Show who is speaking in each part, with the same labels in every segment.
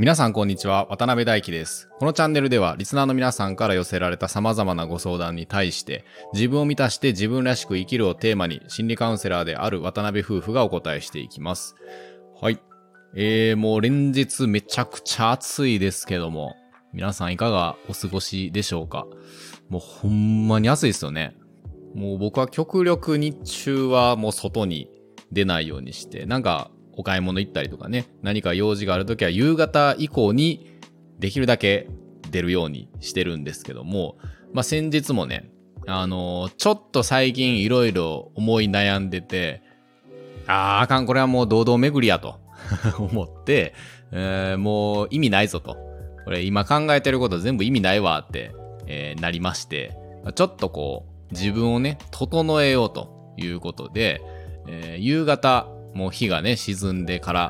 Speaker 1: 皆さんこんにちは、渡辺大輝です。このチャンネルではリスナーの皆さんから寄せられた様々なご相談に対して自分を満たして自分らしく生きるをテーマに心理カウンセラーである渡辺夫婦がお答えしていきます。はい。もう連日めちゃくちゃ暑いですけども、皆さんいかがお過ごしでしょうか。もうほんまに暑いですよね。もう僕は極力日中はもう外に出ないようにして、なんかお買い物行ったりとかね、何か用事があるときは夕方以降にできるだけ出るようにしてるんですけども、先日もね、ちょっと最近いろいろ思い悩んでて、あかん、これはもう堂々巡りやと思って、もう意味ないぞと。これ今考えてること全部意味ないわって、なりまして、ちょっとこう自分をね、整えようということで、夕方、もう日がね、沈んでから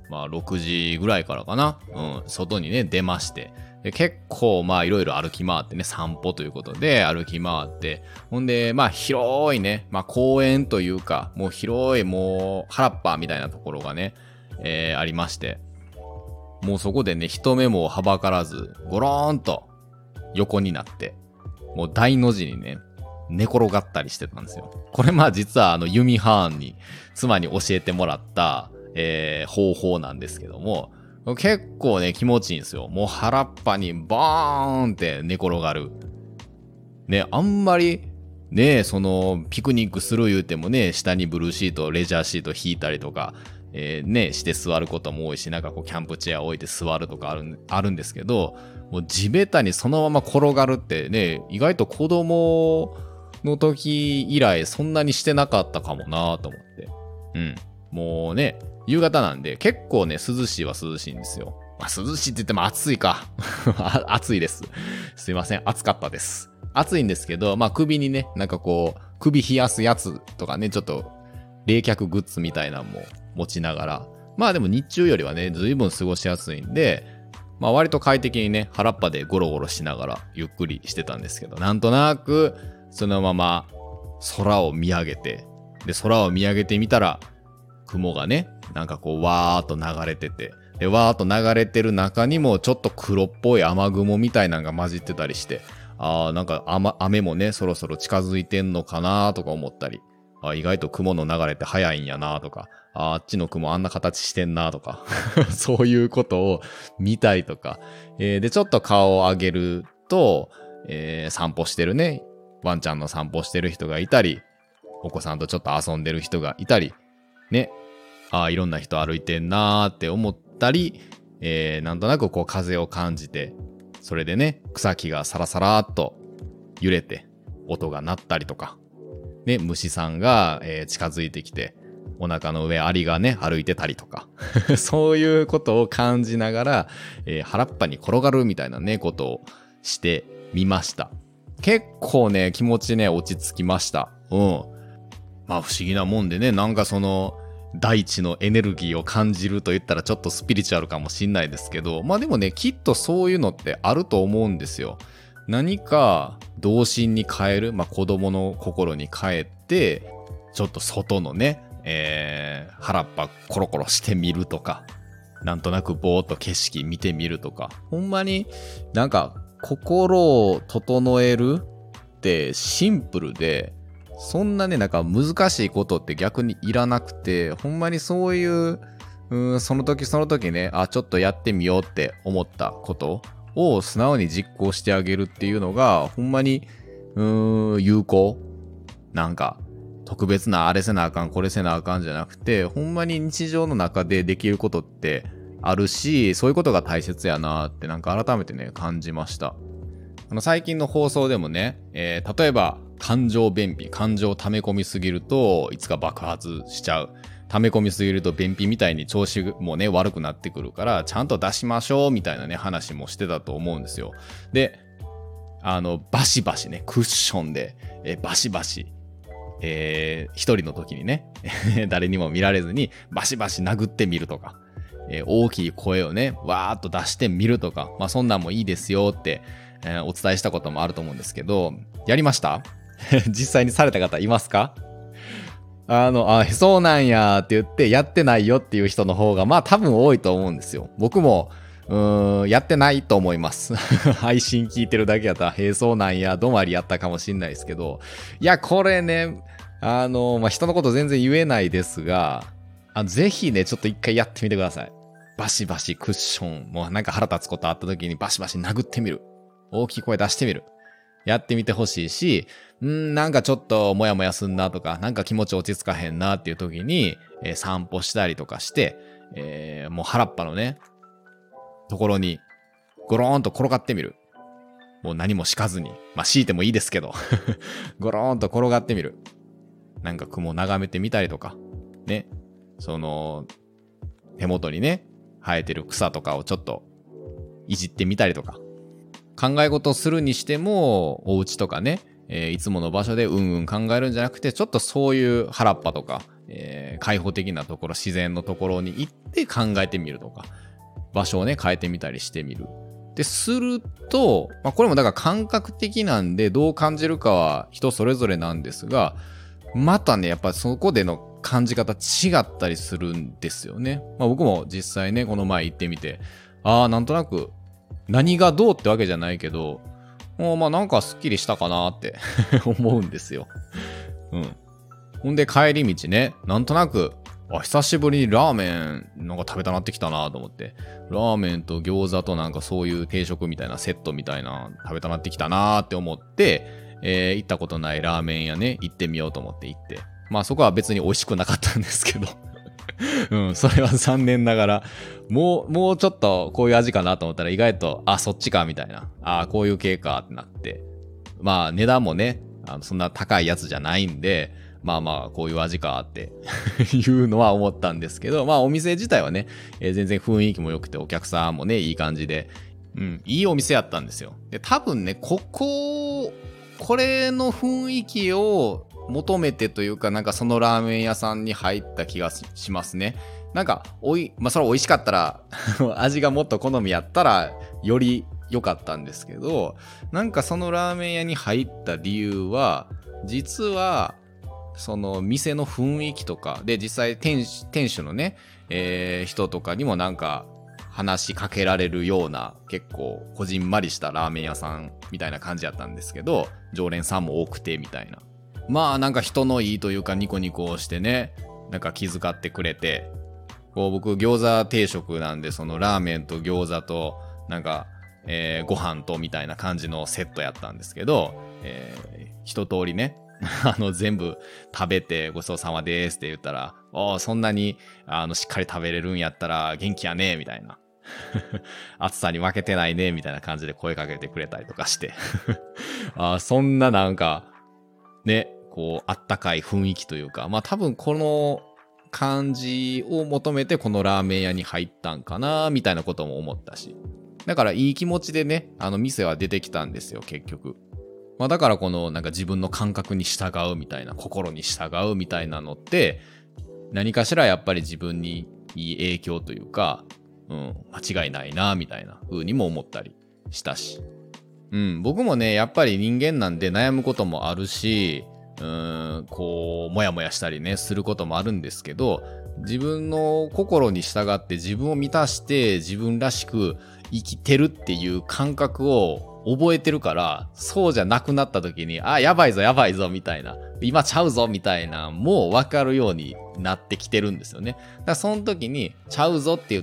Speaker 1: 、6時ぐらいからかな。外にね、出まして。で結構、いろいろ歩き回ってね、散歩ということで歩き回って。ほんで、広いね、公園というか、もう広い、もう、原っぱみたいなところがね、ありまして。もうそこでね、人目もはばからず、ゴローンと横になって、もう大の字にね、寝転がったりしてたんですよ。これ実はユミハーンに妻に教えてもらった、方法なんですけども、結構ね気持ちいいんですよ。もう原っぱにバーンって寝転がる。ね、あんまりね、そのピクニックする言うてもね、下にブルーシート、レジャーシート引いたりとか、ね、して座ることも多いし、なんかこうキャンプチェア置いて座るとかあるんですけど、もう地べたにそのまま転がるってね、意外と子供の時以来そんなにしてなかったかもなと思って。もうね、夕方なんで結構ね、涼しいは涼しいんですよ。涼しいって言っても暑いか。暑いです。すいません、暑かったです。暑いんですけど、首にね、なんかこう、首冷やすやつとかね、ちょっと冷却グッズみたいなのも持ちながら、でも日中よりはね、随分過ごしやすいんで、割と快適にね、原っぱでゴロゴロしながらゆっくりしてたんですけど、なんとなく、そのまま空を見上げて、で、空を見上げてみたら、雲がね、なんかこう、わーっと流れてて、で、わーっと流れてる中にも、ちょっと黒っぽい雨雲みたいなのが混じってたりして、なんか雨もね、そろそろ近づいてんのかなとか思ったり、意外と雲の流れって早いんやなとか、あっちの雲あんな形してんなとか、そういうことを見たりとか、で、ちょっと顔を上げると、散歩してるね、ワンちゃんの散歩してる人がいたり、お子さんとちょっと遊んでる人がいたり、ね、いろんな人歩いてんなーって思ったり、なんとなくこう風を感じて、それでね、草木がサラサラーっと揺れて、音が鳴ったりとか、ね、虫さんが、近づいてきて、お腹の上アリがね、歩いてたりとか、そういうことを感じながら、原っぱに転がるみたいなね、ことをしてみました。結構ね、気持ちね、落ち着きました。不思議なもんでね、なんかその、大地のエネルギーを感じると言ったらちょっとスピリチュアルかもしんないですけど、でもね、きっとそういうのってあると思うんですよ。何か童心に変える、子供の心に変えて、ちょっと外のね、原っぱコロコロしてみるとか、なんとなくぼーっと景色見てみるとか、ほんまになんか心を整えるってシンプルで、そんなね、なんか難しいことって逆にいらなくて、ほんまにそういう、その時その時ね、ちょっとやってみようって思ったことを素直に実行してあげるっていうのが、ほんまに、有効。なんか、特別なあれせなあかん、これせなあかんじゃなくて、ほんまに日常の中でできることってあるし、そういうことが大切やなってなんか改めてね、感じました。最近の放送でもね、例えば、感情便秘、感情を溜め込みすぎるといつか爆発しちゃう。溜め込みすぎると便秘みたいに調子もね悪くなってくるからちゃんと出しましょうみたいなね話もしてたと思うんですよ。で、バシバシねクッションで、バシバシ、一人の時にね誰にも見られずにバシバシ殴ってみるとか、大きい声をねわーっと出してみるとか、そんなんもいいですよって、お伝えしたこともあると思うんですけど、やりました実際にされた方いますか？そうなんやって言ってやってないよっていう人の方が多分多いと思うんですよ。僕もやってないと思います。配信聞いてるだけやったら、へえ、そうなんや、止まりやったかもしんないですけど、いや、これね、人のこと全然言えないですが、ぜひね、ちょっと一回やってみてください。バシバシクッション、もうなんか腹立つことあった時にバシバシ殴ってみる。大きい声出してみる。やってみてほしいし、なんかちょっとモヤモヤすんなとか、なんか気持ち落ち着かへんなっていう時に、散歩したりとかして、もう腹っぱのね、ところにゴローンと転がってみる。もう何も敷かずに。まあ敷いてもいいですけど。ゴローンと転がってみる。なんか雲を眺めてみたりとか。ね。手元にね、生えてる草とかをちょっといじってみたりとか。考え事をするにしても、お家とかね、いつもの場所で考えるんじゃなくて、ちょっとそういう原っぱとか、開放的なところ、自然のところに行って考えてみるとか、場所をね、変えてみたりしてみる。で、すると、これもだから感覚的なんで、どう感じるかは人それぞれなんですが、またね、やっぱそこでの感じ方違ったりするんですよね。僕も実際ね、この前行ってみて、なんとなく、何がどうってわけじゃないけど、なんかスッキリしたかなって思うんですよ。ほんで帰り道ね、なんとなく、久しぶりにラーメンなんか食べたなってきたなと思って、ラーメンと餃子となんかそういう定食みたいなセットみたいな食べたなってきたなって思って、行ったことないラーメン屋ね、行ってみようと思って行って。そこは別に美味しくなかったんですけど。それは残念ながら、もうちょっとこういう味かなと思ったら意外と、そっちかみたいな。こういう系かってなって。値段もね、そんな高いやつじゃないんで、こういう味かっていうのは思ったんですけど、お店自体はね、全然雰囲気も良くてお客さんもね、いい感じで、いいお店やったんですよ。で、多分ね、これの雰囲気を求めてというか、なんかそのラーメン屋さんに入った気がしますね。なんか、それは美味しかったら、味がもっと好みやったら、より良かったんですけど、なんかそのラーメン屋に入った理由は、実は、その店の雰囲気とか、で、実際店主のね、人とかにもなんか、話しかけられるような結構こじんまりしたラーメン屋さんみたいな感じやったんですけど、常連さんも多くてみたいな。なんか人のいいというかニコニコしてね、なんか気遣ってくれて、僕餃子定食なんで、そのラーメンと餃子となんか、ご飯とみたいな感じのセットやったんですけど、一通りね、全部食べてごちそうさまですって言ったら、そんなにしっかり食べれるんやったら元気やねみたいな。暑さに負けてないねみたいな感じで声かけてくれたりとかしてそんななんかね、こうあったかい雰囲気というか、多分この感じを求めてこのラーメン屋に入ったんかなみたいなことも思ったし、だからいい気持ちでね、店は出てきたんですよ結局。だからこのなんか自分の感覚に従うみたいな、心に従うみたいなのって何かしらやっぱり自分にいい影響というか、間違いないなみたいな風にも思ったりしたし、僕もねやっぱり人間なんで悩むこともあるし、こうモヤモヤしたりねすることもあるんですけど、自分の心に従って自分を満たして自分らしく生きてるっていう感覚を覚えてるから、そうじゃなくなった時にやばいぞみたいな、今ちゃうぞみたいなもう分かるようになってきてるんですよね。だからその時にちゃうぞって言って、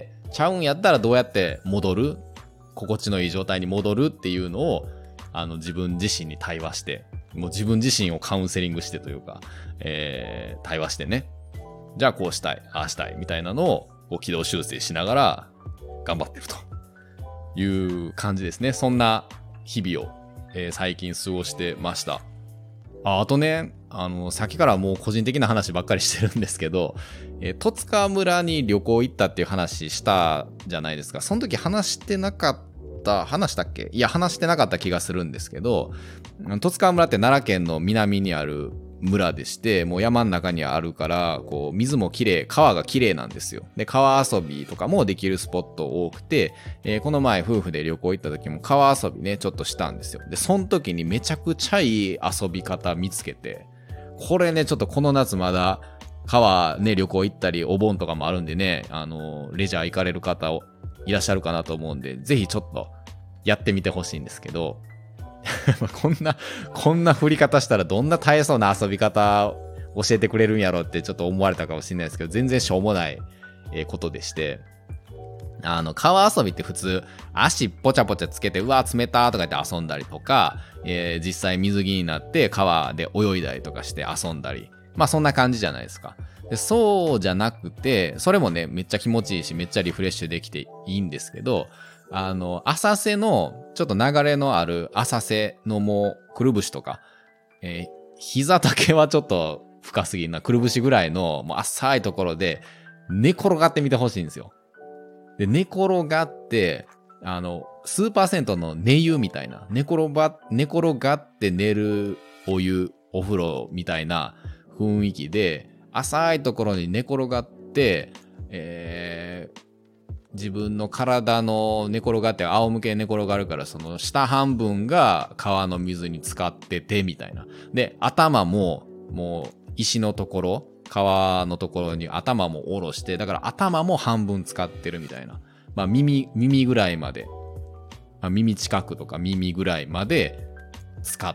Speaker 1: ちゃうんやったらどうやって戻る、心地のいい状態に戻るっていうのを自分自身に対話して、もう自分自身をカウンセリングしてというか、対話してね、じゃあこうしたいしたいみたいなのをこう軌道修正しながら頑張ってるという感じですね。そんな日々を、最近過ごしてました。あとね、さっきからもう個人的な話ばっかりしてるんですけど、十津川村に旅行行ったっていう話したじゃないですか。その時話してなかったっけ？いや、話してなかった気がするんですけど、十津川村って奈良県の南にある村でして、もう山の中にあるから、こう水もきれい、川がきれいなんですよ。で、川遊びとかもできるスポット多くて、この前夫婦で旅行行った時も川遊びねちょっとしたんですよ。で、その時にめちゃくちゃいい遊び方見つけて、これねちょっとこの夏まだ川ね旅行行ったりお盆とかもあるんでね、レジャー行かれる方いらっしゃるかなと思うんで、ぜひちょっとやってみてほしいんですけど、こんな振り方したらどんな大層な遊び方教えてくれるんやろってちょっと思われたかもしれないですけど、全然しょうもないことでして、川遊びって普通、足ポチャポチャつけて、うわ、冷たとか言って遊んだりとか、実際水着になって川で泳いだりとかして遊んだり、まあそんな感じじゃないですか。で、そうじゃなくて、それもね、めっちゃ気持ちいいし、めっちゃリフレッシュできていいんですけど、浅瀬の、ちょっと流れのある浅瀬のもう、くるぶしとか、膝丈はちょっと深すぎるな、くるぶしぐらいの、もう浅いところで、寝転がってみてほしいんですよ。で、寝転がって、スーパー銭湯の寝湯みたいな、寝転がって寝るお風呂みたいな雰囲気で、浅いところに寝転がって、自分の体の寝転がって仰向けに寝転がるから、その下半分が川の水に浸かっててみたいな。で、頭ももう石のところ、川のところに頭も下ろして、だから頭も半分使ってるみたいな。まあ耳ぐらいまで、耳近くとか耳ぐらいまで使って、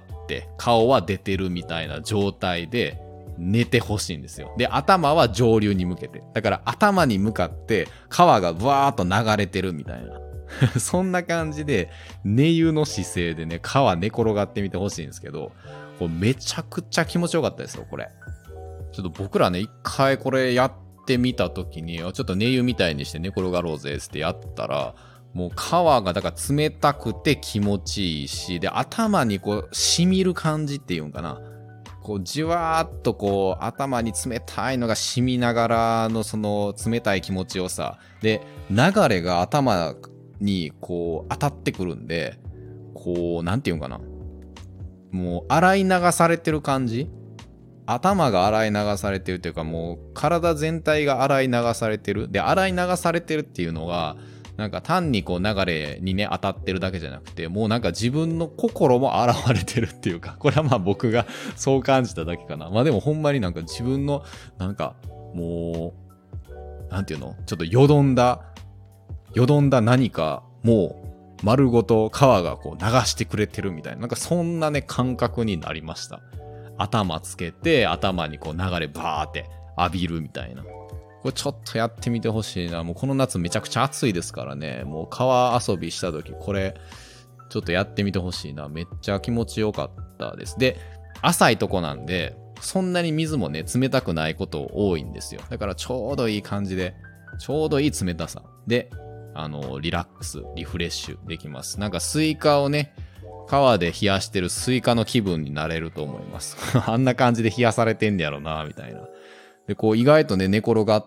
Speaker 1: 顔は出てるみたいな状態で寝てほしいんですよ。で、頭は上流に向けて。だから頭に向かって川がブワーっと流れてるみたいな。そんな感じで寝湯の姿勢でね、川寝転がってみてほしいんですけど、これめちゃくちゃ気持ちよかったですよ、これ。ちょっと僕らね、一回これやってみたときに、ちょっと寝湯みたいにして寝転がろうぜってやったら、もう川がだから冷たくて気持ちいいし、で、頭にこう染みる感じっていうんかな。こうじわーっとこう頭に冷たいのが染みながらのその冷たい気持ちよさ。で、流れが頭にこう当たってくるんで、こう、なんていうんかな。もう洗い流されてる感じ？頭が洗い流されてるというか、もう体全体が洗い流されてる。で、洗い流されてるっていうのは、なんか単にこう流れにね当たってるだけじゃなくて、もうなんか自分の心も現れてるっていうか、これはまあ僕がそう感じただけかな。まあでもほんまになんか自分のなんかもうなんていうの、ちょっとよどんだ何かもう丸ごと川がこう流してくれてるみたいな、なんかそんなね感覚になりました。頭つけて頭にこう流れバーって浴びるみたいな。これちょっとやってみてほしいな。もうこの夏めちゃくちゃ暑いですからね。もう川遊びした時これちょっとやってみてほしいな。めっちゃ気持ちよかったです。で、浅いとこなんでそんなに水もね冷たくないこと多いんですよ。だからちょうどいい感じで、ちょうどいい冷たさでリラックスリフレッシュできます。なんかスイカをね川で冷やしてるスイカの気分になれると思います。あんな感じで冷やされてんねやろなみたいな。で、こう意外とね、寝転がって、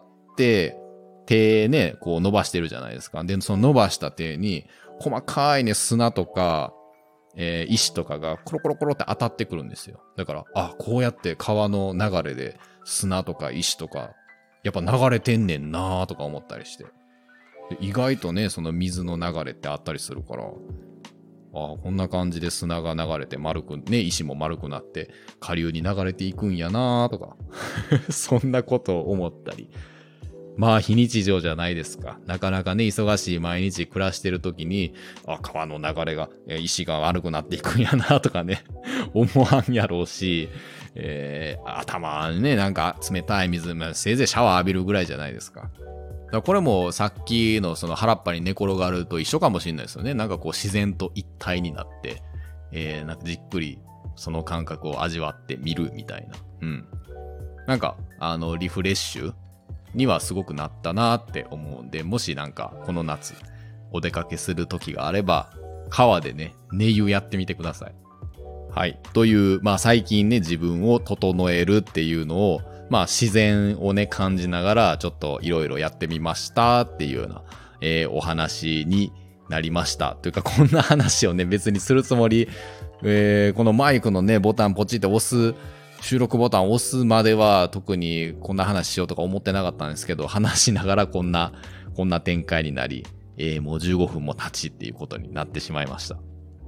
Speaker 1: 手ね、こう伸ばしてるじゃないですか。で、その伸ばした手に、細かいね、砂とか、石とかがコロコロコロって当たってくるんですよ。だから、あ、こうやって川の流れで砂とか石とか、やっぱ流れてんねんなーとか思ったりして。で意外とね、その水の流れってあったりするから、あ、こんな感じで砂が流れて丸くね、石も丸くなって下流に流れていくんやなとかそんなことを思ったり、まあ非日常じゃないですか。なかなかね忙しい毎日暮らしてる時に、あ、川の流れが石が悪くなっていくんやなとかね思わんやろうし、頭にねなんか冷たい水、せいぜいシャワー浴びるぐらいじゃないですか。だからこれもさっきのその原っぱに寝転がると一緒かもしれないですよね。なんかこう自然と一体になって、なんかじっくりその感覚を味わってみるみたいな。うん。なんかリフレッシュにはすごくなったなって思うんで、もしなんかこの夏お出かけする時があれば川でね寝湯やってみてください。はい。という、まあ最近ね自分を整えるっていうのをまあ自然をね感じながらちょっといろいろやってみましたっていうような、お話になりました。というかこんな話をね別にするつもり、このマイクのねボタンポチって押す、収録ボタンを押すまでは特にこんな話しようとか思ってなかったんですけど、話しながらこんな展開になり、もう15分も経ちっていうことになってしまいました。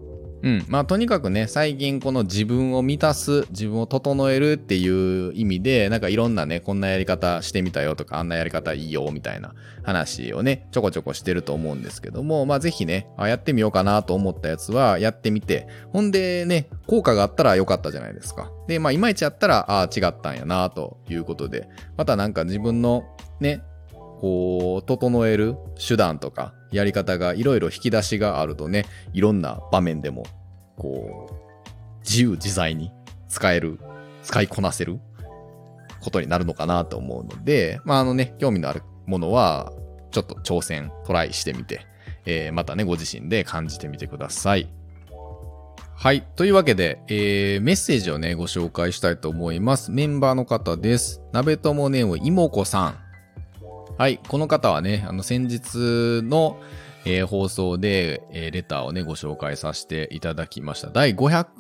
Speaker 1: まあとにかくね、最近この自分を満たす、自分を整えるっていう意味で、なんかいろんなね、こんなやり方してみたよとか、あんなやり方いいよみたいな話をね、ちょこちょこしてると思うんですけども、まあぜひね、やってみようかなと思ったやつはやってみて、ほんでね、効果があったらよかったじゃないですか。で、まあいまいちやったら、違ったんやなということで、またなんか自分のね、こう、整える手段とか、やり方がいろいろ引き出しがあるとね、いろんな場面でも、こう、自由自在に使いこなせることになるのかなと思うので、まあ興味のあるものは、ちょっと挑戦、トライしてみて、またね、ご自身で感じてみてください。はい。というわけで、メッセージをね、ご紹介したいと思います。メンバーの方です。鍋友ネームいもこさん。はい。この方はね、先日の、放送で、レターをね、ご紹介させていただきました。第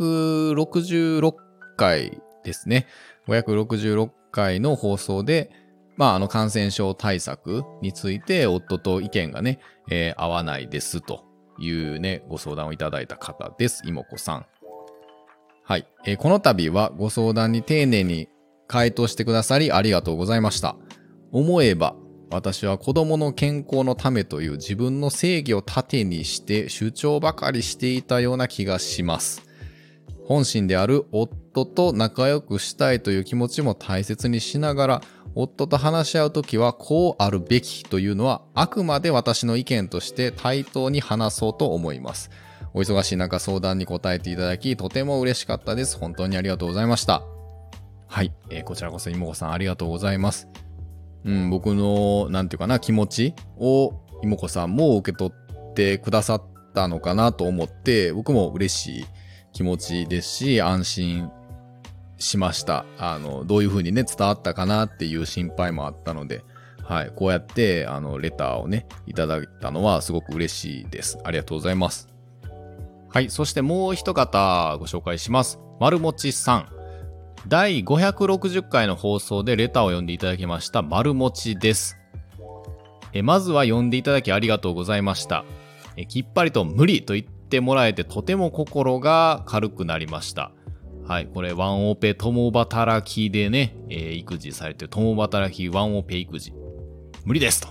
Speaker 1: 566回ですね。566回の放送で、まあ、感染症対策について、夫と意見がね、合わないですというね、ご相談をいただいた方です。いもこさん。はい。この度はご相談に丁寧に回答してくださりありがとうございました。思えば、私は子供の健康のためという自分の正義を盾にして主張ばかりしていたような気がします。本心である夫と仲良くしたいという気持ちも大切にしながら、夫と話し合うときはこうあるべきというのはあくまで私の意見として対等に話そうと思います。お忙しい中相談に答えていただきとても嬉しかったです。本当にありがとうございました。はい、こちらこそ妹子さんありがとうございます。僕のなんていうかな気持ちを妹子さんも受け取ってくださったのかなと思って僕も嬉しい気持ちですし安心しました。どういう風にね伝わったかなっていう心配もあったので、はい、こうやってレターをねいただいたのはすごく嬉しいです。ありがとうございます。はい、そしてもう一方ご紹介します。まるもちさん。第560回の放送でレターを読んでいただきましたまるもちです。まずは読んでいただきありがとうございました。きっぱりと無理と言ってもらえてとても心が軽くなりました。はい、これワンオペ共働きでね、育児されてる共働きワンオペ育児無理ですと、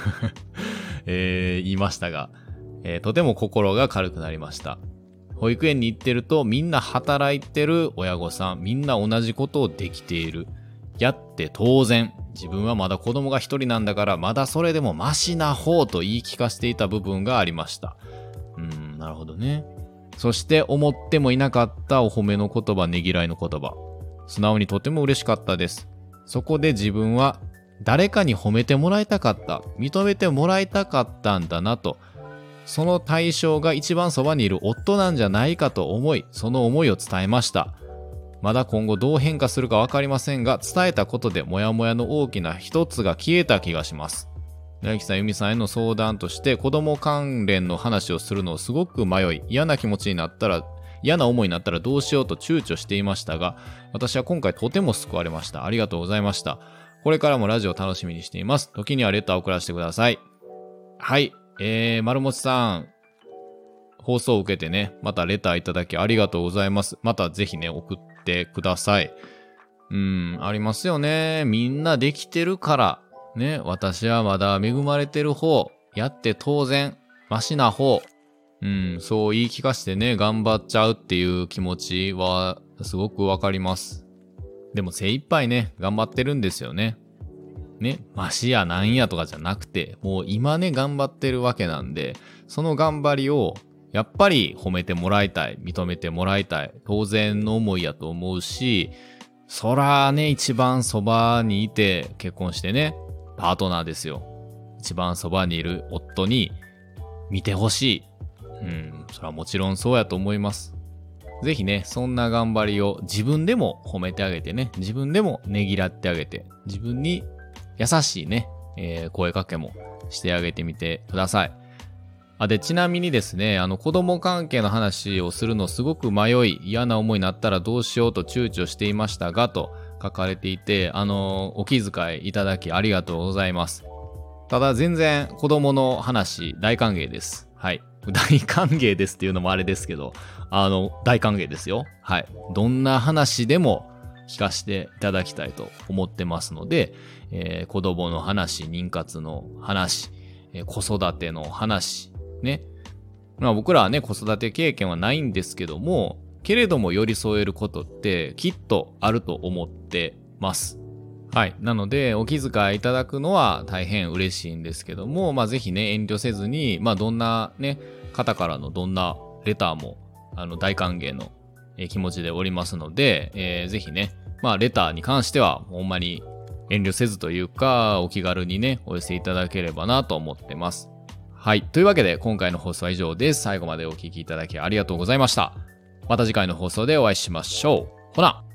Speaker 1: 言いましたが、とても心が軽くなりました。保育園に行ってるとみんな働いてる親御さんみんな同じことをできている。やって当然。自分はまだ子供が一人なんだからまだそれでもマシな方と言い聞かせていた部分がありました。なるほどね。そして思ってもいなかったお褒めの言葉ねぎらいの言葉。素直にとても嬉しかったです。そこで自分は誰かに褒めてもらいたかった。認めてもらいたかったんだなと。その対象が一番そばにいる夫なんじゃないかと思い、その思いを伝えました。まだ今後どう変化するかわかりませんが、伝えたことでモヤモヤの大きな一つが消えた気がします。大樹さん、由美さんへの相談として子供関連の話をするのをすごく迷い、嫌な思いになったらどうしようと躊躇していましたが、私は今回とても救われました。ありがとうございました。これからもラジオ楽しみにしています。時にはレターを送らせてください。はい。丸もちさん、放送を受けてね、またレターいただきありがとうございます。またぜひね、送ってください。ありますよね。みんなできてるから、ね、私はまだ恵まれてる方、やって当然、マシな方、そう言い聞かせてね、頑張っちゃうっていう気持ちは、すごくわかります。でも精一杯ね、頑張ってるんですよね。ね、マシやなんやとかじゃなくて、もう今ね、頑張ってるわけなんで、その頑張りを、やっぱり褒めてもらいたい、認めてもらいたい、当然の思いやと思うし、そらね、一番そばにいて、結婚してね、パートナーですよ。一番そばにいる夫に、見てほしい。それはもちろんそうやと思います。ぜひね、そんな頑張りを自分でも褒めてあげてね、自分でもねぎらってあげて、自分に優しいね、声かけもしてあげてみてください。で、ちなみにですね、子供関係の話をするのすごく迷い、嫌な思いになったらどうしようと躊躇していましたが、と書かれていて、お気遣いいただきありがとうございます。ただ全然子供の話大歓迎です。はい。 大歓迎ですっていうのもあれですけど、大歓迎ですよ。はい。どんな話でも聞かせていただきたいと思ってますので、子供の話、妊活の話、子育ての話、ね。まあ僕らはね、子育て経験はないんですけども、けれども寄り添えることってきっとあると思ってます。はい。なので、お気遣いいただくのは大変嬉しいんですけども、まあぜひね、遠慮せずに、まあどんなね、方からのどんなレターも、大歓迎の気持ちでおりますので、ぜひね、まあレターに関しては、ほんまに遠慮せずというか、お気軽にね、お寄せいただければなと思ってます。はい。というわけで、今回の放送は以上です。最後までお聞きいただきありがとうございました。また次回の放送でお会いしましょう。ほな。